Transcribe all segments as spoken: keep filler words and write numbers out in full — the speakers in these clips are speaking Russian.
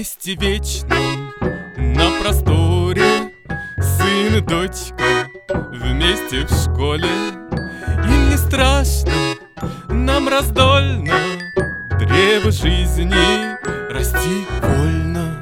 вместе вечном на просторе, сын и дочка вместе в школе. Им не страшно, нам раздольно древо жизни расти вольно.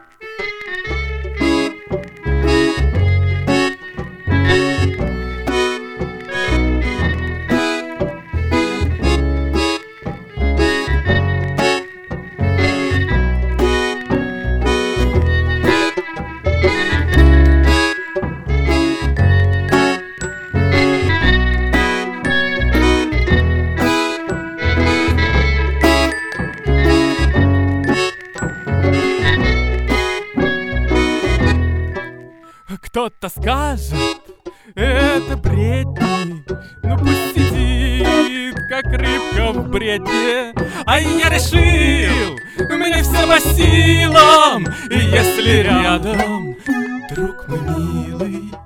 Кто-то скажет, это бредни, ну пусть сидит, как рыбка в бредне. А я решил, мне все по силам, и если рядом друг мой милый,